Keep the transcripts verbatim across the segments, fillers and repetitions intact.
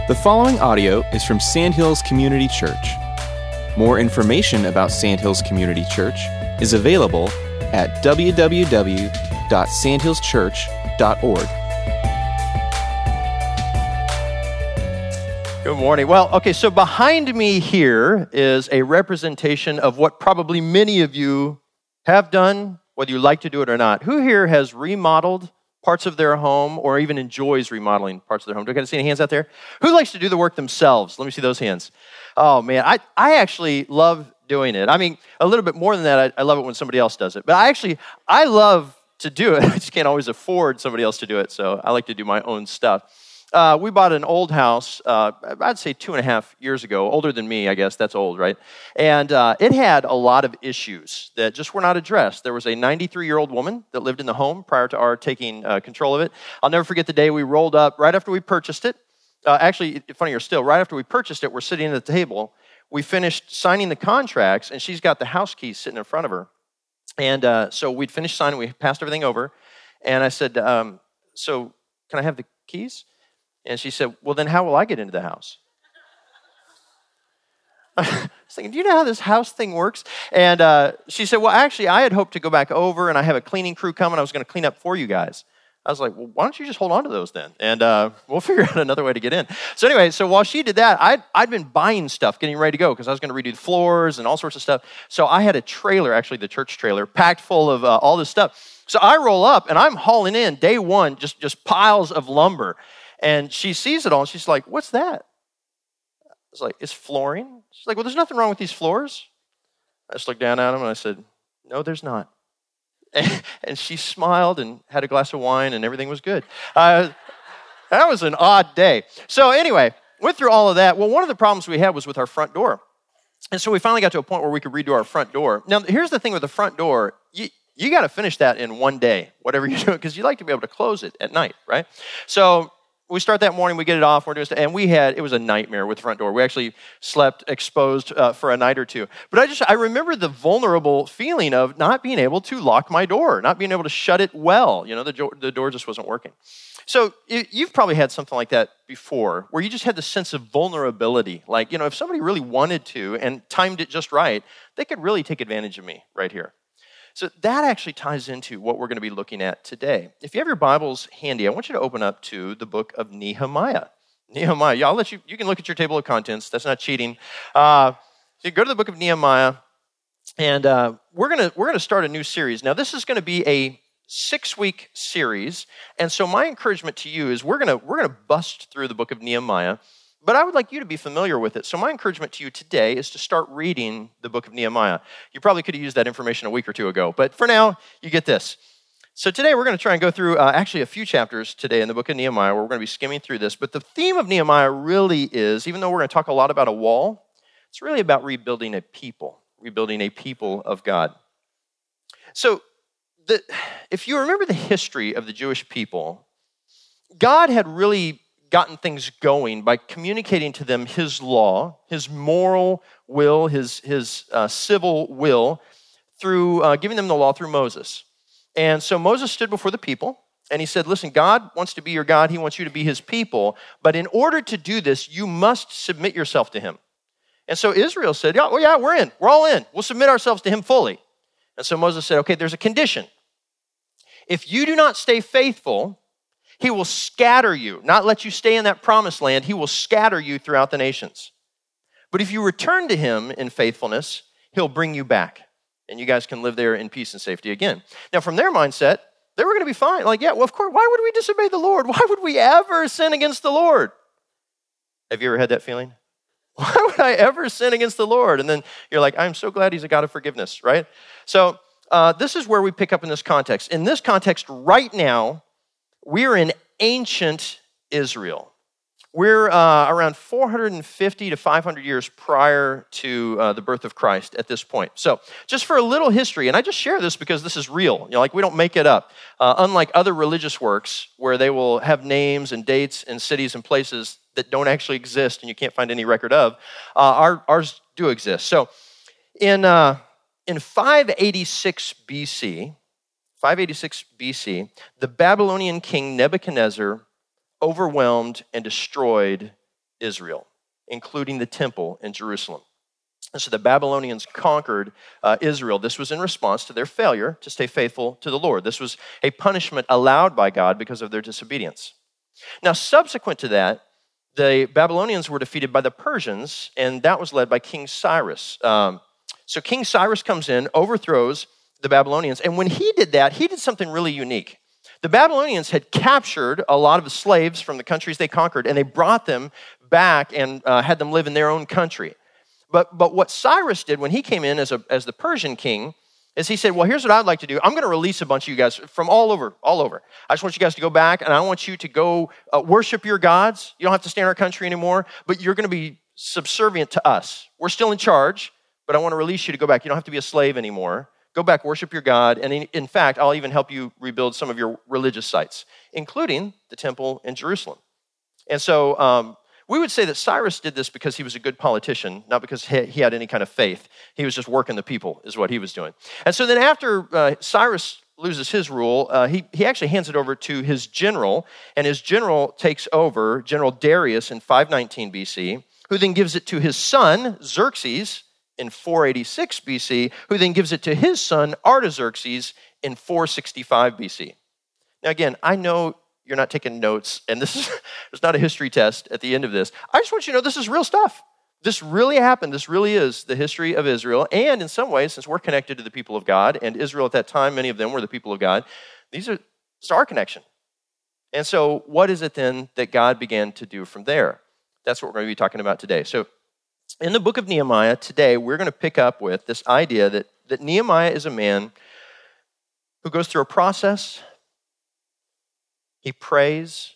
The following audio is from Sandhills Community Church. More information about Sandhills Community Church is available at w w w dot sandhills church dot org. Good morning. Well, okay, so behind me here is a representation of what probably many of you have done, whether you like to do it or not. Who here has remodeled parts of their home or even enjoys remodeling parts of their home? Do I get to see any hands out there? Who likes to do the work themselves? Let me see those hands. Oh, man, I, I actually love doing it. I mean, a little bit more than that, I, I love it when somebody else does it. But I actually, I love to do it. I just can't always afford somebody else to do it, so I like to do my own stuff. Uh, we bought an old house, uh, I'd say two and a half years ago, older than me, I guess, that's old, right? And uh, it had a lot of issues that just were not addressed. There was a ninety-three-year-old woman that lived in the home prior to our taking uh, control of it. I'll never forget the day we rolled up, right after we purchased it. Uh, actually, funnier still, right after we purchased it, we're sitting at the table. We finished signing the contracts, and she's got the house keys sitting in front of her. And uh, so we'd finished signing, we passed everything over, and I said, um, so can I have the keys? And she said, well, then how will I get into the house? I was thinking, do you know how this house thing works? And uh, she said, well, actually, I had hoped to go back over, and I have a cleaning crew coming. I was going to clean up for you guys. I was like, well, why don't you just hold on to those then? And uh, we'll figure out another way to get in. So anyway, so while she did that, I'd, I'd been buying stuff, getting ready to go, because I was going to redo the floors and all sorts of stuff. So I had a trailer, actually the church trailer, packed full of uh, all this stuff. So I roll up, and I'm hauling in, day one, just, just piles of lumber. And she sees it all, and she's like, what's that? I was like, it's flooring. She's like, well, there's nothing wrong with these floors. I just looked down at him, and I said, no, there's not. And, and she smiled and had a glass of wine, and everything was good. Uh, that was an odd day. So anyway, went through all of that. Well, one of the problems we had was with our front door. And so we finally got to a point where we could redo our front door. Now, here's the thing with the front door. You, you got to finish that in one day, whatever you do, because you like to be able to close it at night, right? So we start that morning, we get it off, we're doing stuff, and we had, it was a nightmare with the front door. We actually slept exposed uh, for a night or two. But I just, I remember the vulnerable feeling of not being able to lock my door, not being able to shut it well. You know, the, jo- the door just wasn't working. So it, you've probably had something like that before, where you just had the sense of vulnerability. Like, you know, if somebody really wanted to and timed it just right, they could really take advantage of me right here. So that actually ties into what we're going to be looking at today. If you have your Bibles handy, I want you to open up to the book of Nehemiah. Nehemiah, yeah, I'll let you, you can look at your table of contents. That's not cheating. Uh, so you go to the book of Nehemiah, and uh, we're going to we're going to start a new series. Now, this is going to be a six-week series, and so my encouragement to you is we're going to we're going to bust through the book of Nehemiah. But I would like you to be familiar with it. So my encouragement to you today is to start reading the book of Nehemiah. You probably could have used that information a week or two ago, but for now, you get this. So today we're going to try and go through uh, actually a few chapters today in the book of Nehemiah where we're going to be skimming through this. But the theme of Nehemiah really is, even though we're going to talk a lot about a wall, it's really about rebuilding a people, rebuilding a people of God. So the, if you remember the history of the Jewish people, God had really gotten things going by communicating to them his law, his moral will, his, his uh, civil will, through uh, giving them the law through Moses. And so Moses stood before the people, and he said, listen, God wants to be your God. He wants you to be his people. But in order to do this, you must submit yourself to him. And so Israel said, yeah, well, yeah, we're in. We're all in. We'll submit ourselves to him fully. And so Moses said, okay, there's a condition. If you do not stay faithful, he will scatter you, not let you stay in that promised land. He will scatter you throughout the nations. But if you return to him in faithfulness, he'll bring you back, and you guys can live there in peace and safety again. Now, from their mindset, they were going to be fine. Like, yeah, well, of course, why would we disobey the Lord? Why would we ever sin against the Lord? Have you ever had that feeling? Why would I ever sin against the Lord? And then you're like, I'm so glad he's a God of forgiveness, right? So uh, this is where we pick up in this context. In this context right now, we're in ancient Israel. We're uh, around four hundred fifty to five hundred years prior to uh, the birth of Christ at this point. So just for a little history, and I just share this because this is real. You know, like we don't make it up. Uh, unlike other religious works where they will have names and dates and cities and places that don't actually exist and you can't find any record of, uh, our, ours do exist. So in, uh, in five eighty-six B C, five eighty-six B C, the Babylonian king Nebuchadnezzar overwhelmed and destroyed Israel, including the temple in Jerusalem. And so the Babylonians conquered uh, Israel. This was in response to their failure to stay faithful to the Lord. This was a punishment allowed by God because of their disobedience. Now, subsequent to that, the Babylonians were defeated by the Persians, and that was led by King Cyrus. Um, so King Cyrus comes in, overthrows the Babylonians, and when he did that, he did something really unique. The Babylonians had captured a lot of the slaves from the countries they conquered, and they brought them back and uh, had them live in their own country. But but what Cyrus did when he came in as a as the Persian king is he said, well, here's what I'd like to do. I'm going to release a bunch of you guys from all over, all over. I just want you guys to go back, and I want you to go uh, worship your gods. You don't have to stay in our country anymore, but you're going to be subservient to us. We're still in charge, but I want to release you to go back. You don't have to be a slave anymore. Go back, worship your God, and in, in fact, I'll even help you rebuild some of your religious sites, including the temple in Jerusalem. And so um, we would say that Cyrus did this because he was a good politician, not because he had any kind of faith. He was just working the people, is what he was doing. And so then after uh, Cyrus loses his rule, uh, he, he actually hands it over to his general, and his general takes over, General Darius in five nineteen B C, who then gives it to his son, Xerxes, in four eighty-six B C, who then gives it to his son, Artaxerxes, in four sixty-five B C. Now again, I know you're not taking notes, and this is there's not a history test at the end of this. I just want you to know this is real stuff. This really happened. This really is the history of Israel, and in some ways, since we're connected to the people of God, and Israel at that time, many of them were the people of God, these are it's our connection. And so what is it then that God began to do from there? That's what we're going to be talking about today. So in the book of Nehemiah today, we're going to pick up with this idea that, that Nehemiah is a man who goes through a process. He prays,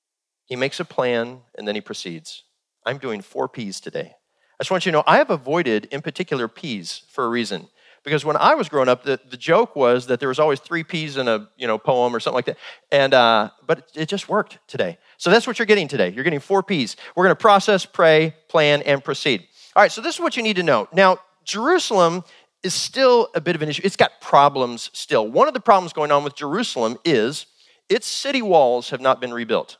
he makes a plan, and then he proceeds. I'm doing four P's today. I just want you to know, I have avoided, in particular, P's for a reason. Because when I was growing up, the, the joke was that there was always three P's in a you know poem or something like that. And uh, but it, it just worked today. So that's what you're getting today. You're getting four P's. We're going to process, pray, plan, and proceed. All right, so this is what you need to know. Now, Jerusalem is still a bit of an issue. It's got problems still. One of the problems going on with Jerusalem is its city walls have not been rebuilt.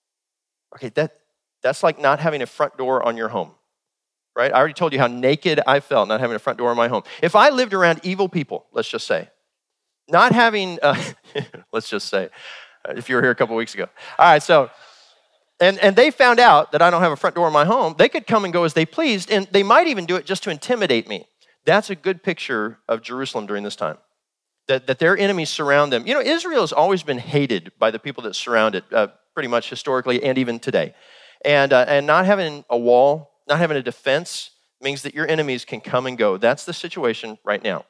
Okay, that that's like not having a front door on your home, right? I already told you how naked I felt not having a front door on my home. If I lived around evil people, let's just say, not having, uh, let's just say, if you were here a couple weeks ago. All right, so, and, and they found out that I don't have a front door in my home, they could come and go as they pleased, and they might even do it just to intimidate me. That's a good picture of Jerusalem during this time. That, that their enemies surround them. You know, Israel has always been hated by the people that surround it, uh, pretty much historically and even today. And, uh, and not having a wall, not having a defense, means that your enemies can come and go. That's the situation right now.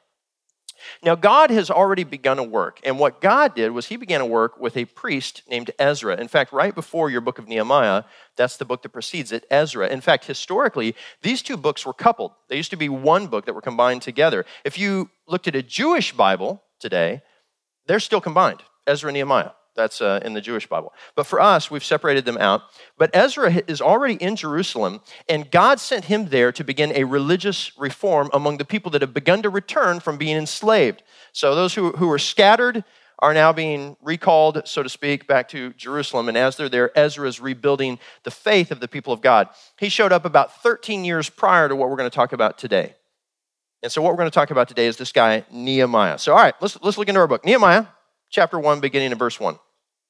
Now, God has already begun a work. And what God did was he began a work with a priest named Ezra. In fact, right before your book of Nehemiah, that's the book that precedes it, Ezra. In fact, historically, these two books were coupled. They used to be one book that were combined together. If you looked at a Jewish Bible today, they're still combined, Ezra and Nehemiah. That's uh, in the Jewish Bible. But for us, we've separated them out. But Ezra is already in Jerusalem, and God sent him there to begin a religious reform among the people that have begun to return from being enslaved. So those who, who were scattered are now being recalled, so to speak, back to Jerusalem. And as they're there, Ezra is rebuilding the faith of the people of God. He showed up about thirteen years prior to what we're going to talk about today. And so what we're going to talk about today is this guy, Nehemiah. So all right, let's, let's look into our book. Nehemiah, chapter one, beginning in verse one.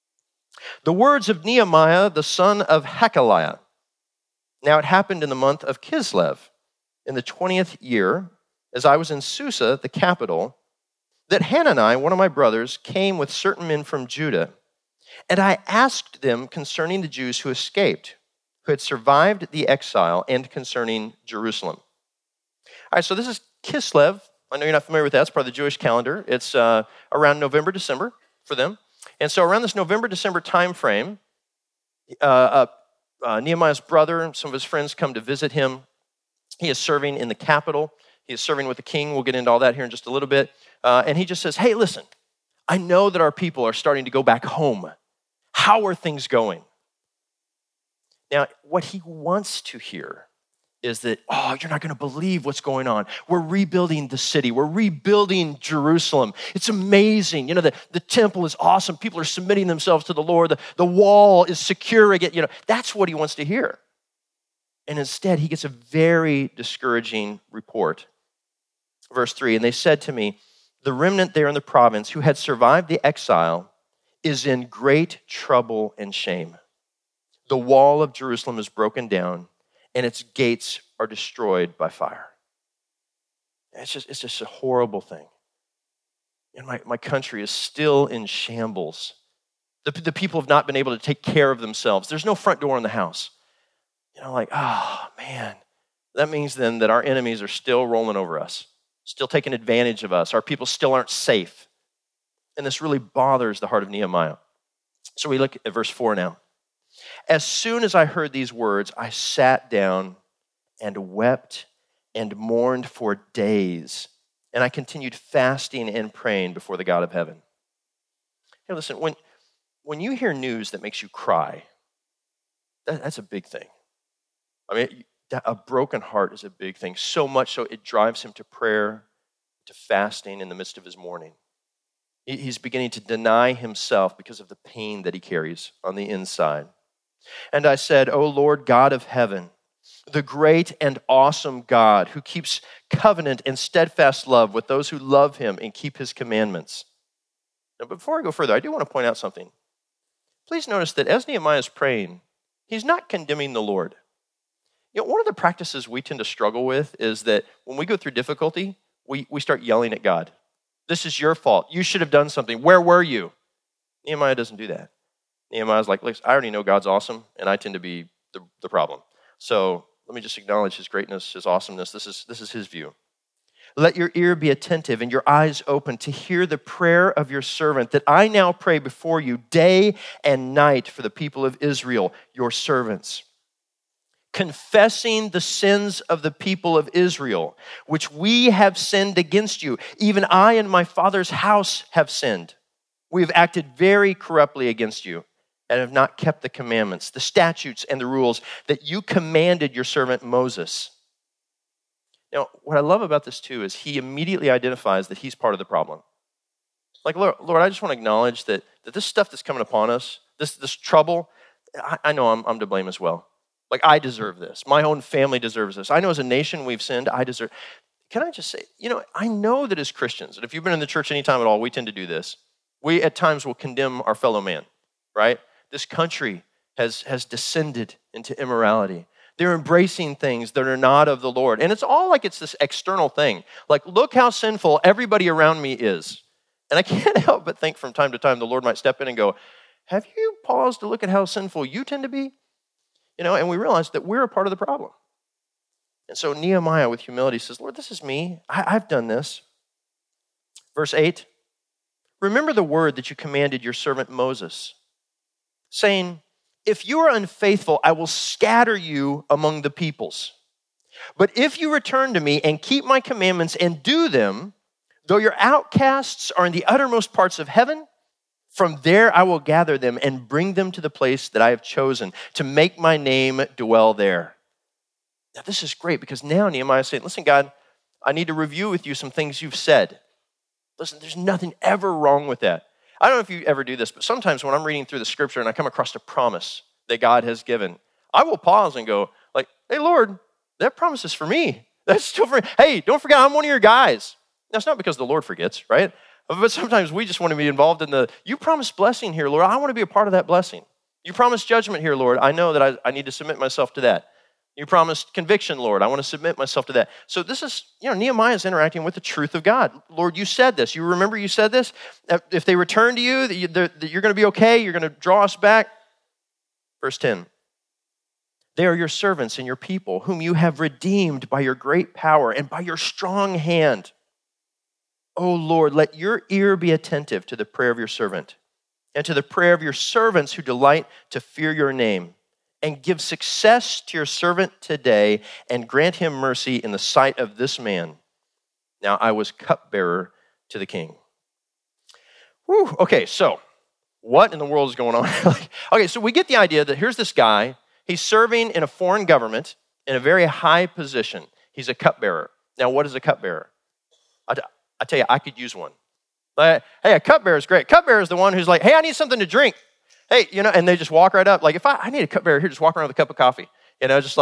The words of Nehemiah, the son of Hakaliah. Now it happened in the month of Kislev, in the twentieth year, as I was in Susa, the capital, that Hanani, one of my brothers, came with certain men from Judah. And I asked them concerning the Jews who escaped, who had survived the exile, and concerning Jerusalem. All right, so this is Kislev. I know you're not familiar with that. It's part of the Jewish calendar. It's uh, around November, December for them. And so around this November, December time frame, uh, uh, uh, Nehemiah's brother and some of his friends come to visit him. He is serving in the capital. He is serving with the king. We'll get into all that here in just a little bit. Uh, and he just says, hey, listen, I know that our people are starting to go back home. How are things going? Now, what he wants to hear is that, oh, you're not going to believe what's going on. We're rebuilding the city. We're rebuilding Jerusalem. It's amazing. You know, the, the temple is awesome. People are submitting themselves to the Lord. The, the wall is secure again. You know, that's what he wants to hear. And instead, he gets a very discouraging report. Verse three, and they said to me, the remnant there in the province who had survived the exile is in great trouble and shame. The wall of Jerusalem is broken down, and its gates are destroyed by fire. It's just, it's just a horrible thing. And my, my country is still in shambles. The, the people have not been able to take care of themselves. There's no front door in the house. You know, like, oh, man. That means then that our enemies are still rolling over us, still taking advantage of us. Our people still aren't safe. And this really bothers the heart of Nehemiah. So we look at verse four now. As soon as I heard these words, I sat down and wept and mourned for days. And I continued fasting and praying before the God of heaven. Hey, listen, when, when you hear news that makes you cry, that, that's a big thing. I mean, a broken heart is a big thing, so much so it drives him to prayer, to fasting in the midst of his mourning. He's beginning to deny himself because of the pain that he carries on the inside. And I said, O Lord God of heaven, the great and awesome God who keeps covenant and steadfast love with those who love him and keep his commandments. Now, before I go further, I do want to point out something. Please notice that as Nehemiah is praying, he's not condemning the Lord. You know, one of the practices we tend to struggle with is that when we go through difficulty, we, we start yelling at God. This is your fault. You should have done something. Where were you? Nehemiah doesn't do that. Nehemiah's like, look, I already know God's awesome, and I tend to be the, the problem. So let me just acknowledge his greatness, his awesomeness. This is, this is his view. Let your ear be attentive and your eyes open to hear the prayer of your servant that I now pray before you day and night for the people of Israel, your servants. Confessing the sins of the people of Israel, which we have sinned against you. Even I and my father's house have sinned. We have acted very corruptly against you and have not kept the commandments, the statutes, and the rules that you commanded your servant Moses. Now, what I love about this too is he immediately identifies that he's part of the problem. Like, Lord, Lord I just want to acknowledge that, that this stuff that's coming upon us, this, this trouble, I, I know I'm, I'm to blame as well. Like, I deserve this. My own family deserves this. I know as a nation we've sinned. I deserve. Can I just say, you know, I know that as Christians, and if you've been in the church any time at all, we tend to do this. We at times will condemn our fellow man, right? This country has, has descended into immorality. They're embracing things that are not of the Lord. And it's all like it's this external thing. Like, look how sinful everybody around me is. And I can't help but think from time to time the Lord might step in and go, have you paused to look at how sinful you tend to be? You know, and we realize that we're a part of the problem. And so Nehemiah, with humility, says, Lord, this is me. I, I've done this. Verse eight, remember the word that you commanded your servant Moses, saying, if you are unfaithful, I will scatter you among the peoples. But if you return to me and keep my commandments and do them, though your outcasts are in the uttermost parts of heaven, from there I will gather them and bring them to the place that I have chosen to make my name dwell there. Now this is great because now Nehemiah is saying, listen, God, I need to review with you some things you've said. Listen, there's nothing ever wrong with that. I don't know if you ever do this, but sometimes when I'm reading through the scripture and I come across a promise that God has given, I will pause and go like, hey, Lord, that promise is for me. That's still for me. Hey, don't forget, I'm one of your guys. That's not because the Lord forgets, right? But sometimes we just want to be involved in the, you promised blessing here, Lord. I want to be a part of that blessing. You promised judgment here, Lord. I know that I, I need to submit myself to that. You promised conviction, Lord. I want to submit myself to that. So this is, you know, Nehemiah is interacting with the truth of God. Lord, you said this. You remember you said this? If they return to you, that, you, that you're going to be okay. You're going to draw us back. Verse ten. They are your servants and your people, whom you have redeemed by your great power and by your strong hand. O Lord, let your ear be attentive to the prayer of your servant and to the prayer of your servants who delight to fear your name, and give success to your servant today and grant him mercy in the sight of this man. Now I was cupbearer to the king. Whew. Okay, so what in the world is going on? Okay, so we get the idea that here's this guy. He's serving in a foreign government in a very high position. He's a cupbearer. Now, what is a cupbearer? I, I tell you, I could use one. Like, hey, a cupbearer is great. Cupbearer is the one who's like, hey, I need something to drink. Hey, you know, and they just walk right up. Like, if I, I need a cupbearer here, just walk around with a cup of coffee. You know, just like,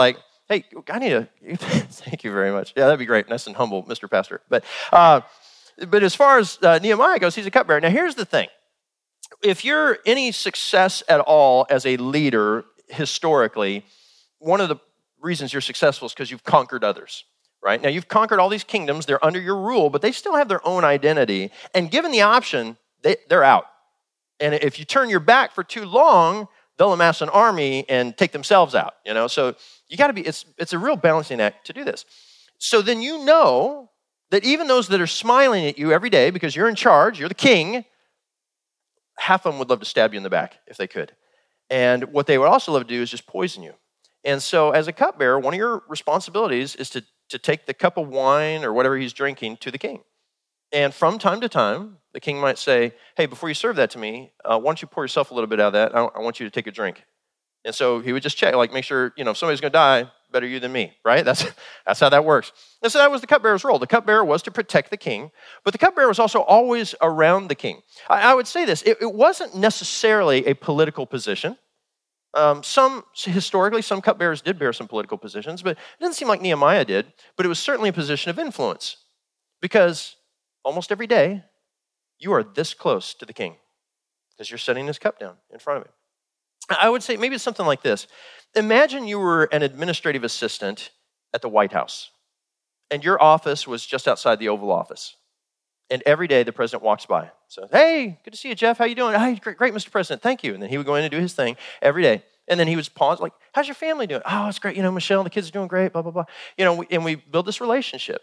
Hey, I need a, thank you very much. Yeah, that'd be great. Nice and humble, Mister Pastor. But, uh, but as far as uh, Nehemiah goes, he's a cupbearer. Now, here's the thing. If you're any success at all as a leader historically, one of the reasons you're successful is because you've conquered others, right? Now, you've conquered all these kingdoms. They're under your rule, but they still have their own identity. And given the option, they, they're out. And if you turn your back for too long, they'll amass an army and take themselves out, you know? So you got to be, it's, it's a real balancing act to do this. So then you know that even those that are smiling at you every day because you're in charge, you're the king, half of them would love to stab you in the back if they could. And what they would also love to do is just poison you. And so as a cupbearer, one of your responsibilities is to, to take the cup of wine or whatever he's drinking to the king. And from time to time, the king might say, hey, before you serve that to me, uh, why don't you pour yourself a little bit out of that? I, I want you to take a drink. And so he would just check, like make sure, you know, if somebody's going to die, better you than me, right? That's that's how that works. And so that was the cupbearer's role. The cupbearer was to protect the king, but the cupbearer was also always around the king. I, I would say this, it, it wasn't necessarily a political position. Um, some, historically, some cupbearers did bear some political positions, but it didn't seem like Nehemiah did, but it was certainly a position of influence because almost every day, you are this close to the king because you're setting his cup down in front of him. I would say maybe it's something like this. Imagine you were an administrative assistant at the White House, and your office was just outside the Oval Office. And every day the president walks by. So, hey, good to see you, Jeff. How you doing? Hey, great, great, Mister President. Thank you. And then he would go in and do his thing every day. And then he would pause, like, how's your family doing? Oh, it's great. You know, Michelle, the kids are doing great, blah, blah, blah. You know, and we build this relationship.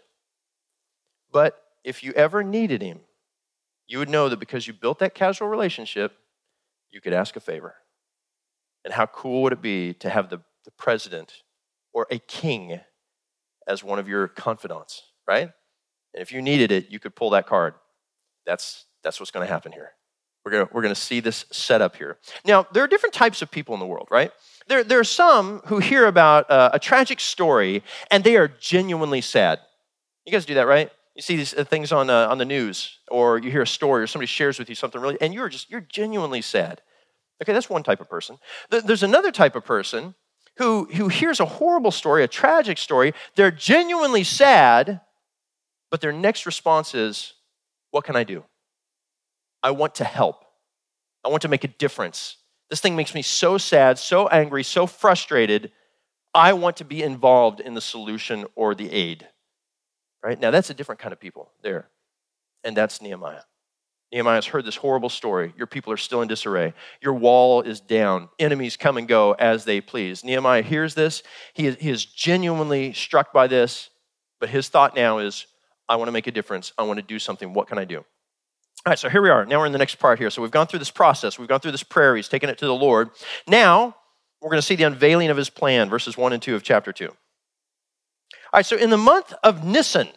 But if you ever needed him, you would know that because you built that casual relationship, you could ask a favor. And how cool would it be to have the, the president or a king as one of your confidants, right? And if you needed it, you could pull that card. That's, that's what's going to happen here. We're going we're going to see this set up here. Now, there are different types of people in the world, right? There, there are some who hear about uh, a tragic story, and they are genuinely sad. You guys do that, right? You see these things on uh, on the news, or you hear a story, or somebody shares with you something really, and you're just, you're genuinely sad. Okay, that's one type of person. There's another type of person who, who hears a horrible story, a tragic story. They're genuinely sad, but their next response is, what can I do? I want to help. I want to make a difference. This thing makes me so sad, so angry, so frustrated. I want to be involved in the solution or the aid. Right? Now, that's a different kind of people there. And that's Nehemiah. Nehemiah has heard this horrible story. Your people are still in disarray. Your wall is down. Enemies come and go as they please. Nehemiah hears this. He is, he is genuinely struck by this. But his thought now is, I want to make a difference. I want to do something. What can I do? All right, so here we are. Now we're in the next part here. So we've gone through this process. We've gone through this prayer. He's taken it to the Lord. Now we're going to see the unveiling of his plan, verses one and two of chapter two. All right, so in the month of Nisan,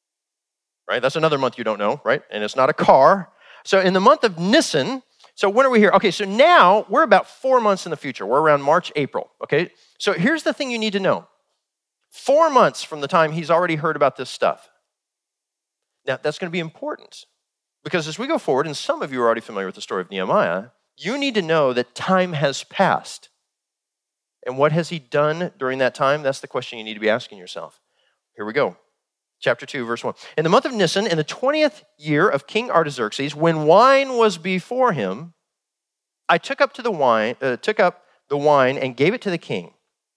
right? That's another month you don't know, right? And it's not a car. So in the month of Nisan, so when are we here? Okay, so now we're about four months in the future. We're around March, April, okay? So here's the thing you need to know. Four months from the time he's already heard about this stuff. Now, that's going to be important because as we go forward, and some of you are already familiar with the story of Nehemiah, you need to know that time has passed. And what has he done during that time? That's the question you need to be asking yourself. Here we go. Chapter two, verse one. In the month of Nisan, in the twentieth year of King Artaxerxes, when wine was before him, I took up to the wine, uh, took up the wine and gave it to the king.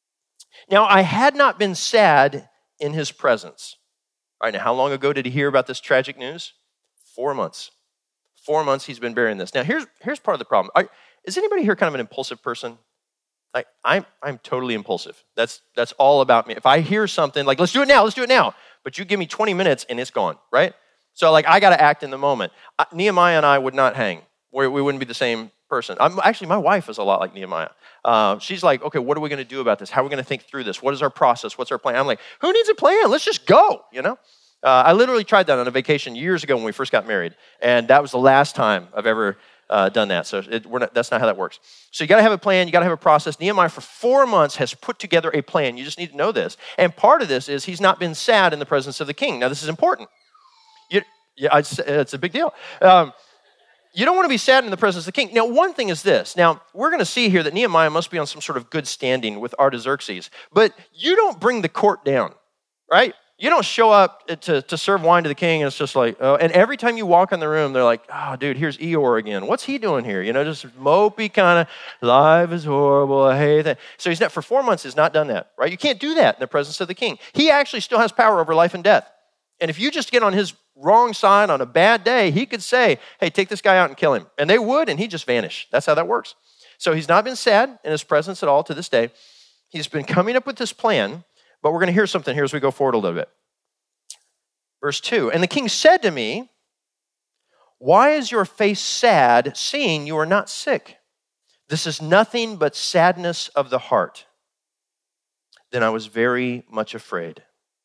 Now I had not been sad in his presence. All right, now how long ago did he hear about this tragic news? Four months. Four months he's been bearing this. Now here's here's part of the problem. Are, is anybody here kind of an impulsive person? Like I'm I'm totally impulsive. That's that's all about me. If I hear something like let's do it now, let's do it now. But you give me twenty minutes and it's gone, right? So like I got to act in the moment. Uh, Nehemiah and I would not hang. We, we wouldn't be the same person. I'm, actually, my wife is a lot like Nehemiah. Uh, she's like, okay, what are we going to do about this? How are we going to think through this? What is our process? What's our plan? I'm like, who needs a plan? Let's just go, you know? Uh, I literally tried that on a vacation years ago when we first got married. And that was the last time I've ever uh, done that. So it, we're not, that's not how that works. So you got to have a plan. You got to have a process. Nehemiah for four months has put together a plan. You just need to know this. And part of this is he's not been sad in the presence of the king. Now, this is important. You, yeah, it's, it's a big deal. Um, you don't want to be sad in the presence of the king. Now, one thing is this. Now, we're going to see here that Nehemiah must be on some sort of good standing with Artaxerxes, but you don't bring the court down, right? You don't show up to, to serve wine to the king, and it's just like, oh, and every time you walk in the room, they're like, oh, dude, here's Eeyore again. What's he doing here? You know, just mopey kind of, life is horrible, I hate that. So he's not, for four months, he's not done that, right? You can't do that in the presence of the king. He actually still has power over life and death. And if you just get on his wrong side on a bad day, he could say, hey, take this guy out and kill him. And they would, and he'd just vanish. That's how that works. So he's not been sad in his presence at all to this day. He's been coming up with this plan. But we're going to hear something here as we go forward a little bit. Verse two, and the king said to me, why is your face sad, seeing you are not sick? This is nothing but sadness of the heart. Then I was very much afraid.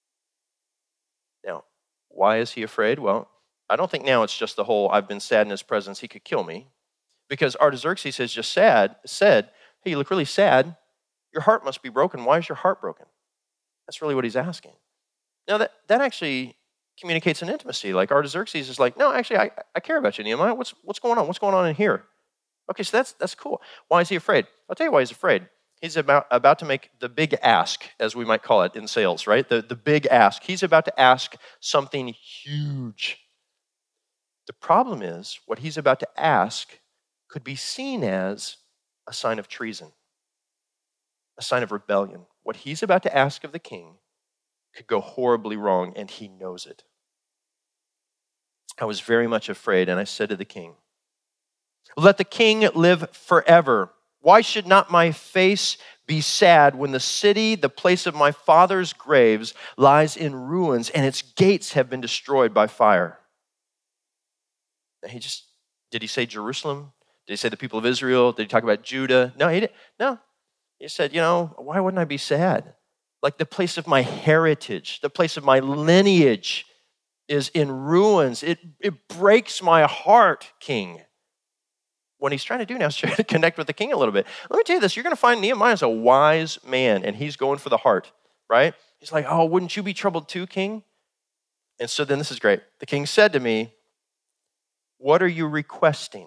Now, why is he afraid? Well, I don't think now it's just the whole, I've been sad in his presence, he could kill me. Because Artaxerxes has just sad, said, hey, you look really sad. Your heart must be broken. Why is your heart broken? That's really what he's asking. Now, that, that actually communicates an intimacy. Like Artaxerxes is like, no, actually, I, I care about you, Nehemiah. What's, what's going on? What's going on in here? Okay, so that's, that's cool. Why is he afraid? I'll tell you why he's afraid. He's about, about to make the big ask, as we might call it in sales, right? The, the big ask. He's about to ask something huge. The problem is, what he's about to ask could be seen as a sign of treason, a sign of rebellion. What he's about to ask of the king could go horribly wrong, and he knows it. I was very much afraid, and I said to the king, let the king live forever. Why should not my face be sad when the city, the place of my father's graves, lies in ruins, and its gates have been destroyed by fire? Now he just, did he say Jerusalem? Did he say the people of Israel? Did he talk about Judah? No, he didn't. No. He said, you know, why wouldn't I be sad? Like the place of my heritage, the place of my lineage is in ruins. It, it breaks my heart, king. What he's trying to do now is try to connect with the king a little bit. Let me tell you this, you're going to find Nehemiah is a wise man, and he's going for the heart, right? He's like, oh, wouldn't you be troubled too, king? And so then this is great. The king said to me, what are you requesting?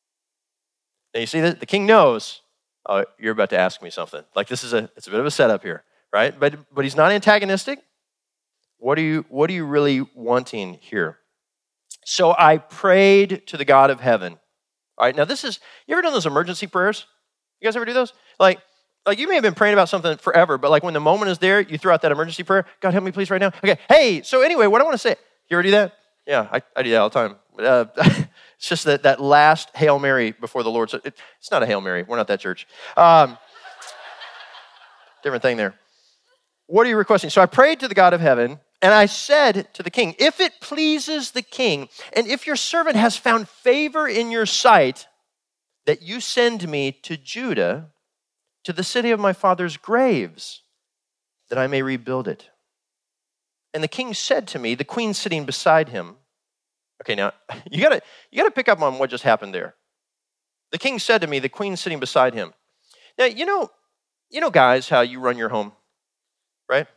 Now you see that the king knows, oh, you're about to ask me something. Like this is a, it's a bit of a setup here, right? But but he's not antagonistic. What are you, what are you really wanting here? So I prayed to the God of heaven. All right, now this is, you ever done those emergency prayers? You guys ever do those? Like, like you may have been praying about something forever, but like when the moment is there, you throw out that emergency prayer. God, help me please right now. Okay, hey, so anyway, what I want to say, you ever do that? Yeah, I, I do that all the time. Uh, it's just that, that last Hail Mary before the Lord. So it, it's not a Hail Mary. We're not that church. Um, different thing there. What are you requesting? So I prayed to the God of heaven, and I said to the king, if it pleases the king, and if your servant has found favor in your sight, that you send me to Judah, to the city of my father's graves, that I may rebuild it. And the king said to me, the queen sitting beside him, okay, now, you gotta, you gotta pick up on what just happened there. The king said to me, the queen sitting beside him. Now, you know, you know, guys, how you run your home, right?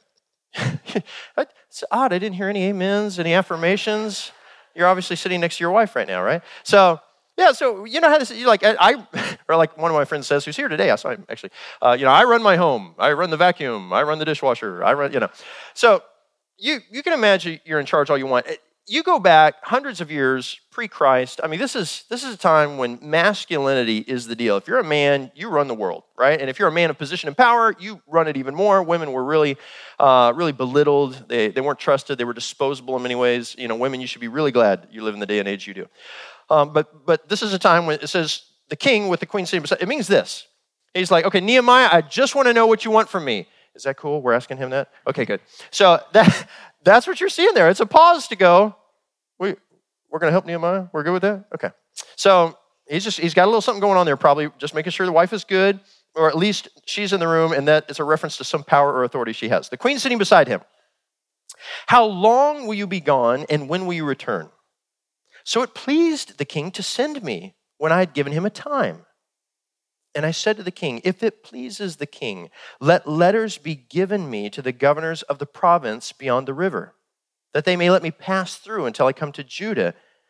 It's odd, I didn't hear any amens, any affirmations. You're obviously sitting next to your wife right now, right? So, yeah, so you know how this, you like, I, I, or like one of my friends says, who's here today, I saw him actually, uh, you know, I run my home, I run the vacuum, I run the dishwasher, I run, you know. So you you can imagine you're in charge all you want. You go back hundreds of years pre-Christ. I mean, this is this is a time when masculinity is the deal. If you're a man, you run the world, right? And if you're a man of position and power, you run it even more. Women were really, uh, really belittled. They they weren't trusted. They were disposable in many ways. You know, women, you should be really glad you live in the day and age you do. Um, but but this is a time when it says the king with the queen sitting beside. It means this. He's like, okay, Nehemiah, I just want to know what you want from me. Is that cool? We're asking him that? Okay, good. So that that's what you're seeing there. It's a pause to go, we, we're going to help Nehemiah? We're good with that? Okay. So he's just he's got a little something going on there, probably just making sure the wife is good, or at least she's in the room, and that is a reference to some power or authority she has. The queen's sitting beside him. How long will you be gone, and when will you return? So it pleased the king to send me when I had given him a time. And I said to the king, if it pleases the king, let letters be given me to the governors of the province beyond the river, that they may let me pass through until I come to Judah,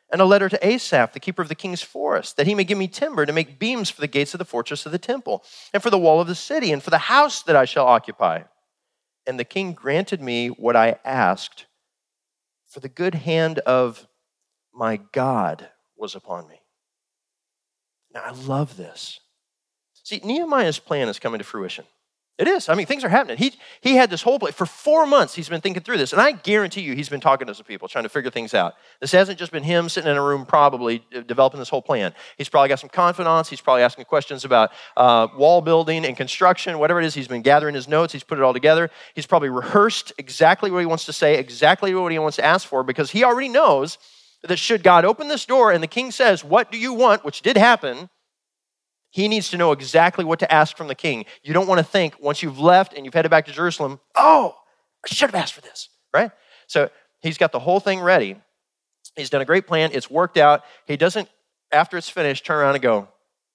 And a letter to Asaph, the keeper of the king's forest, that he may give me timber to make beams for the gates of the fortress of the temple, and for the wall of the city, and for the house that I shall occupy. And the king granted me what I asked, for the good hand of my God was upon me. Now, I love this. See, Nehemiah's plan is coming to fruition. It is. I mean, things are happening. He, he had this whole plan. For four months, he's been thinking through this. And I guarantee you, he's been talking to some people, trying to figure things out. This hasn't just been him sitting in a room probably developing this whole plan. He's probably got some confidants. He's probably asking questions about uh, wall building and construction, whatever it is. He's been gathering his notes. He's put it all together. He's probably rehearsed exactly what he wants to say, exactly what he wants to ask for, because he already knows that should God open this door and the king says, "What do you want?" which did happen, he needs to know exactly what to ask from the king. You don't want to think, once you've left and you've headed back to Jerusalem, "Oh, I should have asked for this," right? So he's got the whole thing ready. He's done a great plan. It's worked out. He doesn't, after it's finished, turn around and go,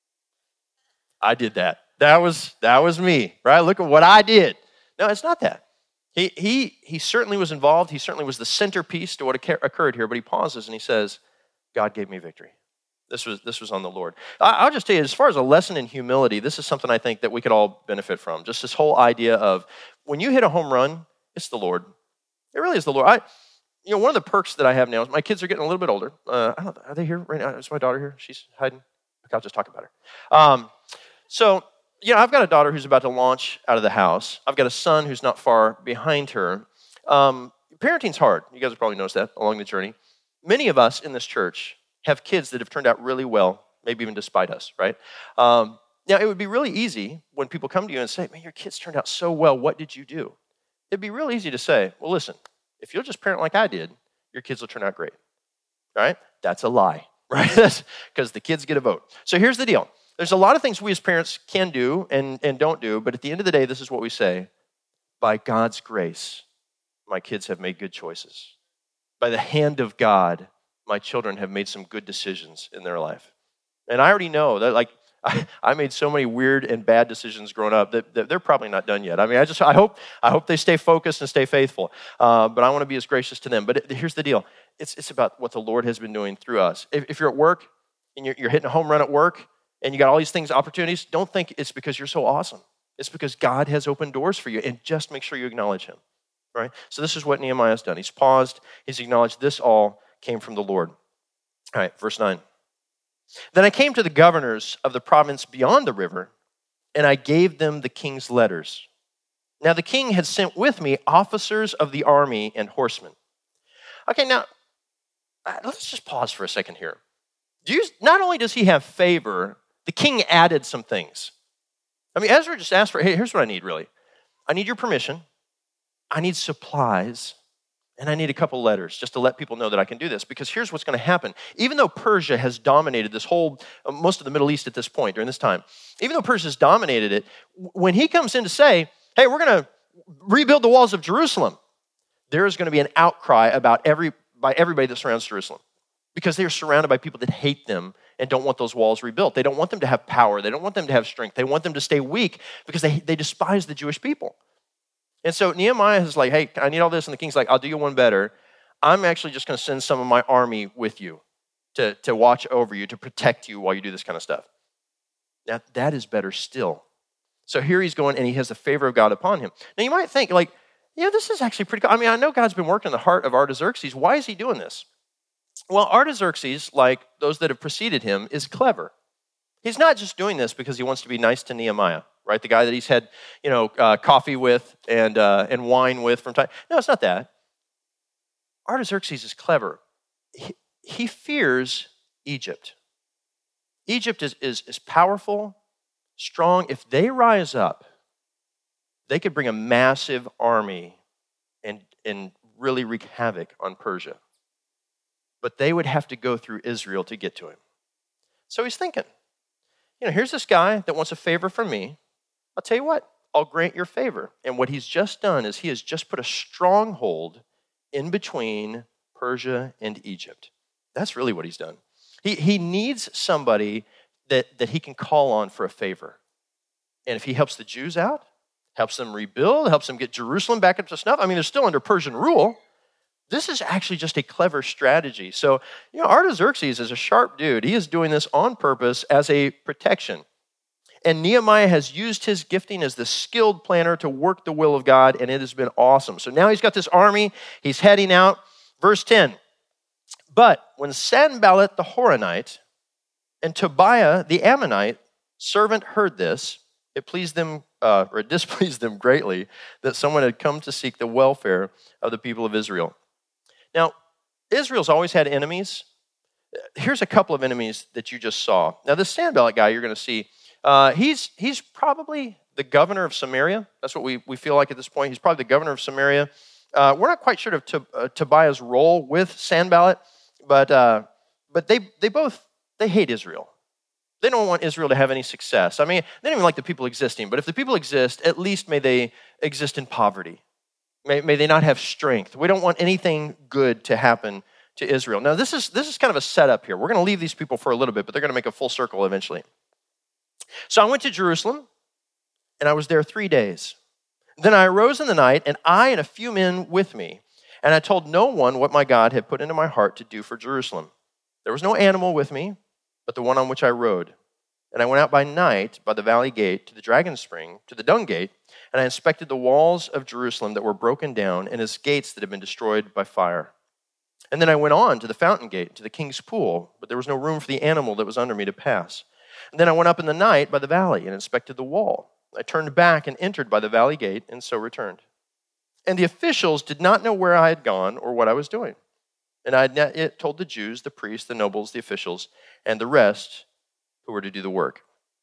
"I did that. That was that was me," right? Look at what I did. No, it's not that. He he he certainly was involved. He certainly was the centerpiece to what occurred here, but he pauses and he says, "God gave me victory. This was this was on the Lord." I'll just tell you, as far as a lesson in humility, this is something I think that we could all benefit from. Just this whole idea of when you hit a home run, it's the Lord. It really is the Lord. I, you know, one of the perks that I have now is my kids are getting a little bit older. Uh, I don't know, are they here right now? Is my daughter here? She's hiding. Okay, I'll just talk about her. Um, so, you know, I've got a daughter who's about to launch out of the house. I've got a son who's not far behind her. Um, parenting's hard. You guys have probably noticed that along the journey. Many of us in this church have kids that have turned out really well, maybe even despite us, right? Um, now, it would be really easy when people come to you and say, "Man, your kids turned out so well. What did you do?" It'd be real easy to say, "Well, listen, if you'll just parent like I did, your kids will turn out great," right? That's a lie, right? Because the kids get a vote. So here's the deal. There's a lot of things we as parents can do and, and don't do, but at the end of the day, this is what we say: by God's grace, my kids have made good choices. By the hand of God, my children have made some good decisions in their life. And I already know that, like, I, I made so many weird and bad decisions growing up that, that they're probably not done yet. I mean, I just, I hope, I hope they stay focused and stay faithful. Uh, but I want to be as gracious to them. But it, here's the deal. It's, it's about what the Lord has been doing through us. If, if you're at work and you're, you're hitting a home run at work and you got all these things, opportunities, don't think it's because you're so awesome. It's because God has opened doors for you, and just make sure you acknowledge him, right? So this is what Nehemiah's done. He's paused. He's acknowledged this all came from the Lord. All right, verse nine. "Then I came to the governors of the province beyond the river, and I gave them the king's letters. Now the king had sent with me officers of the army and horsemen." Okay, now, let's just pause for a second here. Do you, not only does he have favor, the king added some things. I mean, Ezra just asked for, "Hey, here's what I need, really. I need your permission. I need supplies. And I need a couple letters just to let people know that I can do this." Because here's what's going to happen. Even though Persia has dominated this whole, most of the Middle East at this point, during this time, even though Persia has dominated it, when he comes in to say, "Hey, we're going to rebuild the walls of Jerusalem," there is going to be an outcry about every by everybody that surrounds Jerusalem. Because they are surrounded by people that hate them and don't want those walls rebuilt. They don't want them to have power. They don't want them to have strength. They want them to stay weak because they, they despise the Jewish people. And so Nehemiah is like, "Hey, I need all this." And the king's like, "I'll do you one better. I'm actually just going to send some of my army with you to, to watch over you, to protect you while you do this kind of stuff." Now, that is better still. So here he's going, and he has the favor of God upon him. Now, you might think, like, yeah, this is actually pretty cool. I mean, I know God's been working in the heart of Artaxerxes. Why is he doing this? Well, Artaxerxes, like those that have preceded him, is clever. He's not just doing this because he wants to be nice to Nehemiah, right? The guy that he's had, you know, uh, coffee with and uh, and wine with from time. No, it's not that. Artaxerxes is clever. He, he fears Egypt. Egypt is, is, is powerful, strong. If they rise up, they could bring a massive army and, and really wreak havoc on Persia. But they would have to go through Israel to get to him. So he's thinking, you know, here's this guy that wants a favor from me. I'll tell you what, I'll grant your favor. And what he's just done is he has just put a stronghold in between Persia and Egypt. That's really what he's done. He, he needs somebody that, that he can call on for a favor. And if he helps the Jews out, helps them rebuild, helps them get Jerusalem back up to snuff. I mean, they're still under Persian rule. this is actually just a clever strategy. So, you know, Artaxerxes is a sharp dude. He is doing this on purpose as a protection. And Nehemiah has used his gifting as the skilled planner to work the will of God, and it has been awesome. So now he's got this army. He's heading out. Verse ten, but when Sanballat the Horonite and Tobiah the Ammonite servant heard this, it pleased them, uh, or it displeased them greatly that someone had come to seek the welfare of the people of Israel. Now, Israel's always had enemies. Here's a couple of enemies that you just saw. Now, this Sanballat guy you're going to see, Uh, he's he's probably the governor of Samaria. That's what we, we feel like at this point. He's probably the governor of Samaria. Uh, we're not quite sure of to, uh, Tobiah's role with Sanballat, but uh, but they they both they hate Israel. They don't want Israel to have any success. I mean, they don't even like the people existing. But if the people exist, at least may they exist in poverty. May, may they not have strength. We don't want anything good to happen to Israel. Now, this is this is kind of a setup here. We're going to leave these people for a little bit, but they're going to make a full circle eventually. So I went to Jerusalem, and I was there three days. Then I arose in the night, and I and a few men with me, and I told no one what my God had put into my heart to do for Jerusalem. There was no animal with me, but the one on which I rode. And I went out by night by the valley gate to the dragon spring, to the dung gate, and I inspected the walls of Jerusalem that were broken down and its gates that had been destroyed by fire. And then I went on to the fountain gate, to the king's pool, but there was no room for the animal that was under me to pass. And then I went up in the night by the valley and inspected the wall. I turned back and entered by the valley gate, and so returned. And the officials did not know where I had gone or what I was doing. And I had not yet told the Jews, the priests, the nobles, the officials, and the rest who were to do the work.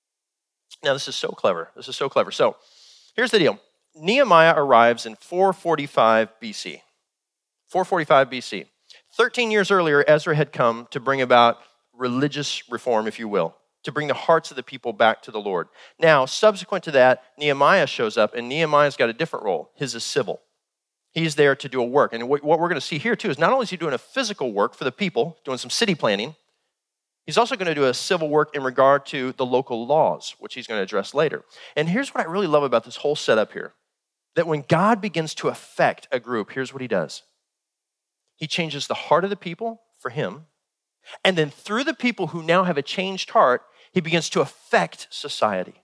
Now, this is so clever. This is so clever. So, here's the deal. Nehemiah arrives in four forty-five B C. four forty-five B C. Thirteen years earlier, Ezra had come to bring about religious reform, if you will, to bring the hearts of the people back to the Lord. Now, subsequent to that, Nehemiah shows up, and Nehemiah's got a different role. His is civil. He's there to do a work. And what we're going to see here, too, is not only is he doing a physical work for the people, doing some city planning, he's also going to do a civil work in regard to the local laws, which he's going to address later. And here's what I really love about this whole setup here, that when God begins to affect a group, here's what he does. He changes the heart of the people for him, and then through the people who now have a changed heart, he begins to affect society.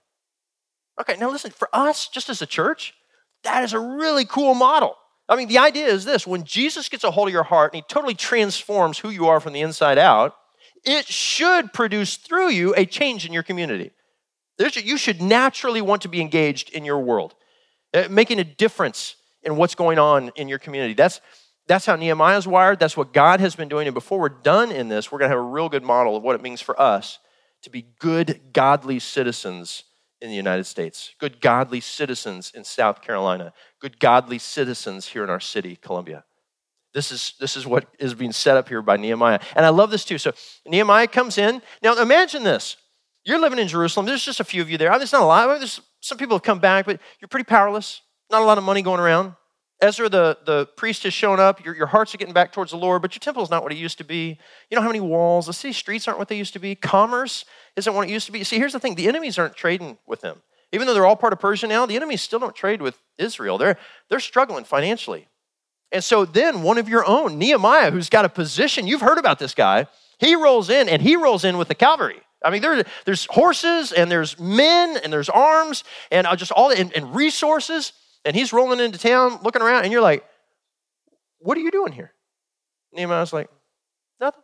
Okay, now listen, for us, just as a church, that is a really cool model. I mean, the idea is this: when Jesus gets a hold of your heart and he totally transforms who you are from the inside out, it should produce through you a change in your community. There's, you should naturally want to be engaged in your world, making a difference in what's going on in your community. That's, that's how Nehemiah's wired. That's what God has been doing. And before we're done in this, we're going to have a real good model of what it means for us to be good, godly citizens in the United States, good, godly citizens in South Carolina, good, godly citizens here in our city, Columbia. This is, this is what is being set up here by Nehemiah. And I love this too. So Nehemiah comes in. Now imagine this. You're living in Jerusalem. There's just a few of you there. There's not a lot. There's, some people have come back, but you're pretty powerless. Not a lot of money going around. Ezra, the, the priest, has shown up. Your, your hearts are getting back towards the Lord, but your temple is not what it used to be. You don't have any walls. The city streets aren't what they used to be. Commerce isn't what it used to be. See, here's the thing. The enemies aren't trading with them. Even though they're all part of Persia now, the enemies still don't trade with Israel. They're, they're struggling financially. And so then one of your own, Nehemiah, who's got a position, you've heard about this guy, he rolls in, and he rolls in with the cavalry. I mean, there, there's horses, and there's men, and there's arms, and just all and, and resources. And he's rolling into town, looking around, and you're like, what are you doing here? Nehemiah's like, nothing.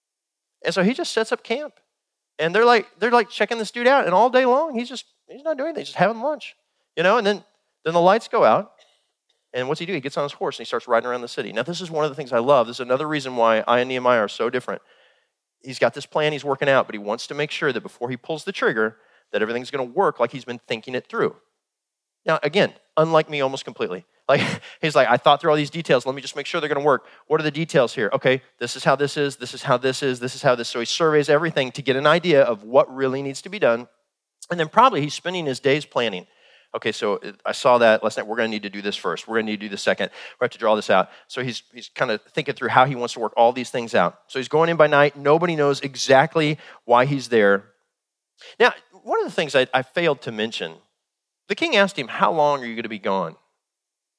And so he just sets up camp. And they're like, they're like checking this dude out, and all day long, he's just, he's not doing anything, he's just having lunch. You know, and then, then the lights go out, and what's he do? He gets on his horse, and he starts riding around the city. Now, this is one of the things I love. This is another reason why I and Nehemiah are so different. He's got this plan he's working out, but he wants to make sure that before he pulls the trigger, that everything's going to work like he's been thinking it through. Now, again, unlike me almost completely. Like, he's like, I thought through all these details. Let me just make sure they're going to work. What are the details here? Okay, this is how this is. This is how this is. This is how this. So he surveys everything to get an idea of what really needs to be done. And then probably he's spending his days planning. Okay, so I saw that last night. We're going to need to do this first. We're going to need to do the second. We have to draw this out. So he's he's kind of thinking through how he wants to work all these things out. So he's going in by night. Nobody knows exactly why he's there. Now, one of the things I, I failed to mention, the king asked him, how long are you going to be gone?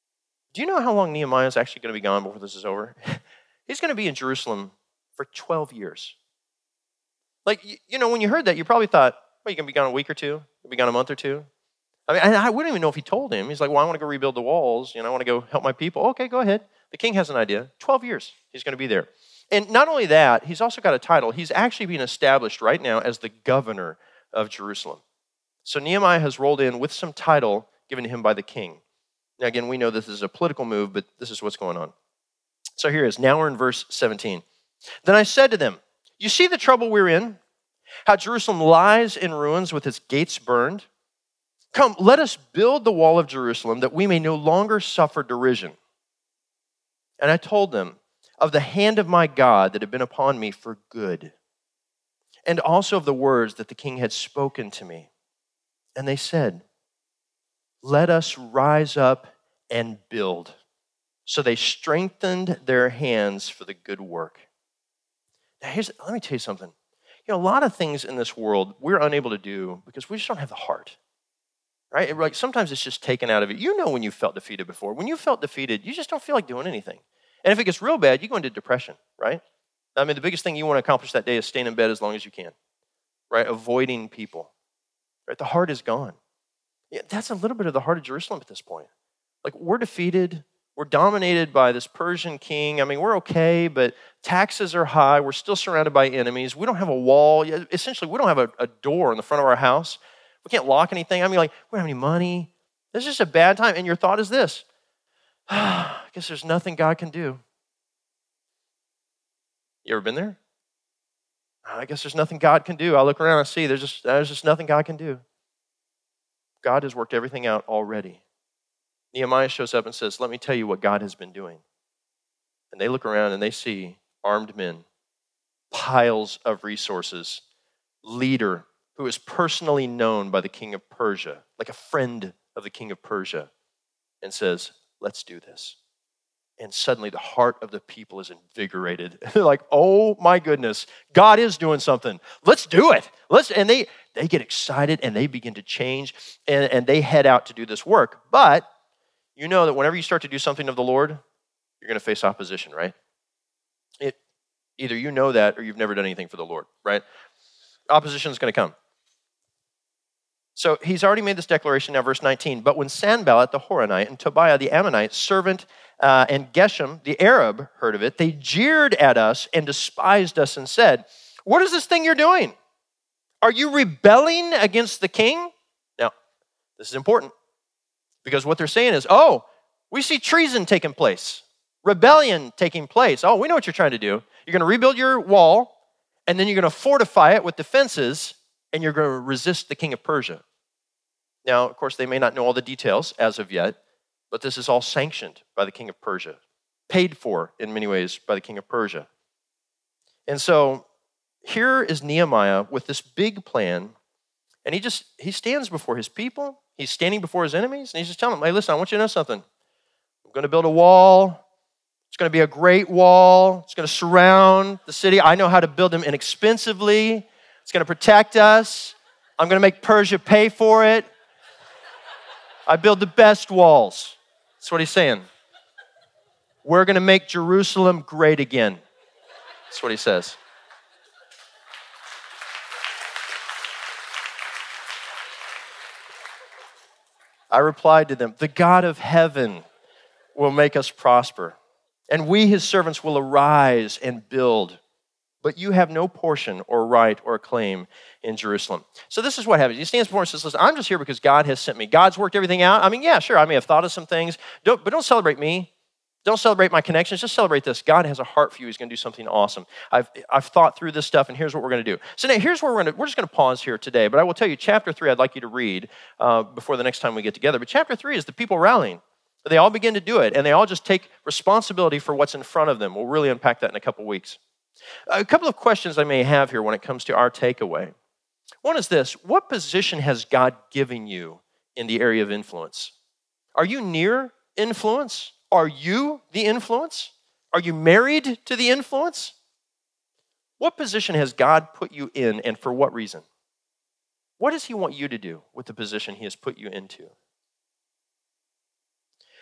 Do you know how long Nehemiah is actually going to be gone before this is over? He's going to be in Jerusalem for twelve years. Like, you know, when you heard that, you probably thought, well, you're going to be gone a week or two? You'll be gone a month or two? I mean, I, I wouldn't even know if he told him. He's like, well, I want to go rebuild the walls. You know, I want to go help my people. Okay, go ahead. The king has an idea. twelve years he's going to be there. And not only that, he's also got a title. He's actually being established right now as the governor of Jerusalem. So Nehemiah has rolled in with some title given to him by the king. Now, again, we know this is a political move, but this is what's going on. So here it is. Now we're in verse seventeen. Then I said to them, you see the trouble we're in? How Jerusalem lies in ruins with its gates burned? Come, let us build the wall of Jerusalem that we may no longer suffer derision. And I told them of the hand of my God that had been upon me for good, and also of the words that the king had spoken to me. And they said, let us rise up and build. So they strengthened their hands for the good work. Now, here's, let me tell you something. You know, a lot of things in this world we're unable to do because we just don't have the heart. Right? Like sometimes it's just taken out of it. You know when you felt defeated before. When you felt defeated, you just don't feel like doing anything. And if it gets real bad, you go into depression, right? I mean, the biggest thing you want to accomplish that day is staying in bed as long as you can, right? Avoiding people, right? The heart is gone. Yeah, that's a little bit of the heart of Jerusalem at this point. Like we're defeated. We're dominated by this Persian king. I mean, we're okay, but taxes are high. We're still surrounded by enemies. We don't have a wall. Essentially, we don't have a, a door in the front of our house. We can't lock anything. I mean, like, we don't have any money. This is just a bad time. And your thought is this, I guess there's nothing God can do. You ever been there? I guess there's nothing God can do. I look around and see there's just, there's just nothing God can do. God has worked everything out already. Nehemiah shows up and says, let me tell you what God has been doing. And they look around and they see armed men, piles of resources, leader who is personally known by the king of Persia, like a friend of the king of Persia, and says, let's do this. And suddenly the heart of the people is invigorated. They're like, oh my goodness, God is doing something. Let's do it. Let's, and they, they get excited and they begin to change and, and they head out to do this work. But you know that whenever you start to do something of the Lord, you're going to face opposition, right? It, either you know that or you've never done anything for the Lord, right? Opposition is going to come. So he's already made this declaration now, verse nineteen. But when Sanballat the Horonite and Tobiah the Ammonite servant uh, and Geshem the Arab heard of it, they jeered at us and despised us and said, what is this thing you're doing? Are you rebelling against the king? Now, this is important because what they're saying is, oh, we see treason taking place, rebellion taking place. Oh, we know what you're trying to do. You're going to rebuild your wall and then you're going to fortify it with defenses and you're going to resist the king of Persia. Now, of course, they may not know all the details as of yet, but this is all sanctioned by the king of Persia, paid for in many ways by the king of Persia. And so here is Nehemiah with this big plan, and he just, he stands before his people, he's standing before his enemies, and he's just telling them, hey, listen, I want you to know something. I'm going to build a wall. It's going to be a great wall. It's going to surround the city. I know how to build them inexpensively. It's going to protect us. I'm going to make Persia pay for it. I build the best walls. That's what he's saying. We're going to make Jerusalem great again. That's what he says. I replied to them, the God of heaven will make us prosper, and we, his servants, will arise and build. But you have no portion or right or claim in Jerusalem. So this is what happens. He stands before and says, listen, I'm just here because God has sent me. God's worked everything out. I mean, yeah, sure, I may have thought of some things, don't, but don't celebrate me. Don't celebrate my connections. Just celebrate this. God has a heart for you. He's going to do something awesome. I've, I've thought through this stuff, and here's what we're going to do. So now here's where we're going to, we're just going to pause here today, but I will tell you, chapter three, I'd like you to read uh, before the next time we get together. But chapter three is the people rallying. They all begin to do it, and they all just take responsibility for what's in front of them. We'll really unpack that in a couple weeks. A couple of questions I may have here when it comes to our takeaway. One is this: what position has God given you in the area of influence? Are you near influence? Are you the influence? Are you married to the influence? What position has God put you in, and for what reason? What does he want you to do with the position he has put you into?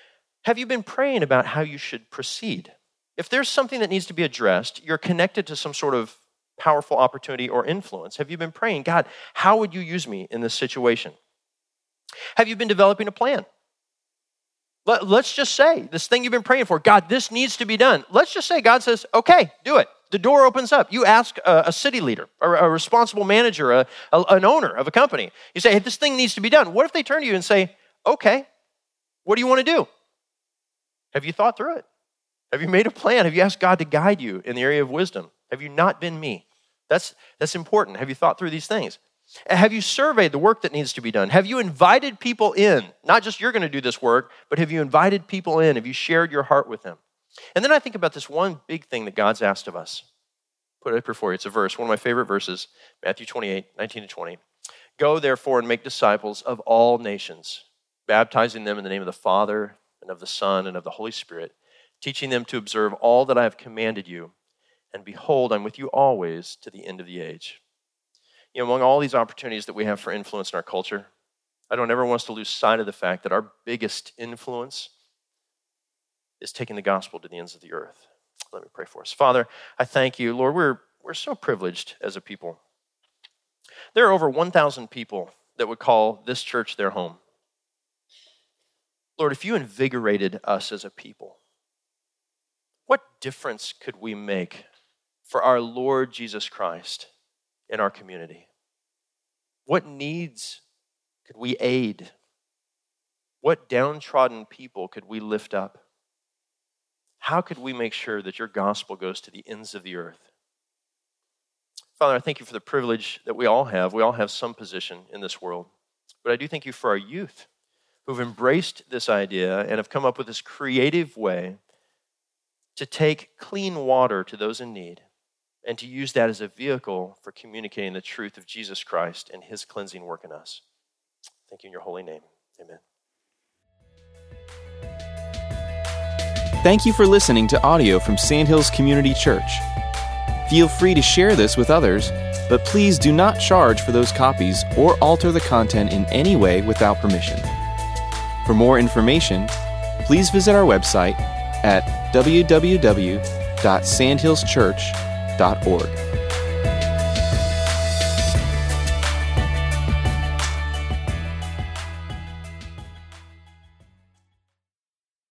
Have you been praying about how you should proceed? If there's something that needs to be addressed, you're connected to some sort of powerful opportunity or influence. Have you been praying, God, how would you use me in this situation? Have you been developing a plan? Let, let's just say this thing you've been praying for, God, this needs to be done. Let's just say God says, okay, do it. The door opens up. You ask a, a city leader, a, a responsible manager, a, a, an owner of a company. You say, hey, this thing needs to be done. What if they turn to you and say, okay, what do you want to do? Have you thought through it? Have you made a plan? Have you asked God to guide you in the area of wisdom? Have you not been me? That's, that's important. Have you thought through these things? Have you surveyed the work that needs to be done? Have you invited people in? Not just you're going to do this work, but have you invited people in? Have you shared your heart with them? And then I think about this one big thing that God's asked of us. Put it up here for you. It's a verse, one of my favorite verses, Matthew twenty-eight, nineteen to twenty. Go therefore and make disciples of all nations, baptizing them in the name of the Father and of the Son and of the Holy Spirit, teaching them to observe all that I have commanded you. And behold, I'm with you always to the end of the age. You know, among all these opportunities that we have for influence in our culture, I don't ever want us to lose sight of the fact that our biggest influence is taking the gospel to the ends of the earth. Let me pray for us. Father, I thank you. Lord, we're, we're so privileged as a people. There are over one thousand people that would call this church their home. Lord, if you invigorated us as a people, what difference could we make for our Lord Jesus Christ in our community? What needs could we aid? What downtrodden people could we lift up? How could we make sure that your gospel goes to the ends of the earth? Father, I thank you for the privilege that we all have. We all have some position in this world. But I do thank you for our youth who've embraced this idea and have come up with this creative way to take clean water to those in need and to use that as a vehicle for communicating the truth of Jesus Christ and his cleansing work in us. Thank you in your holy name. Amen. Thank you for listening to audio from Sandhills Community Church. Feel free to share this with others, but please do not charge for those copies or alter the content in any way without permission. For more information, please visit our website at w w w dot sandhills church dot org.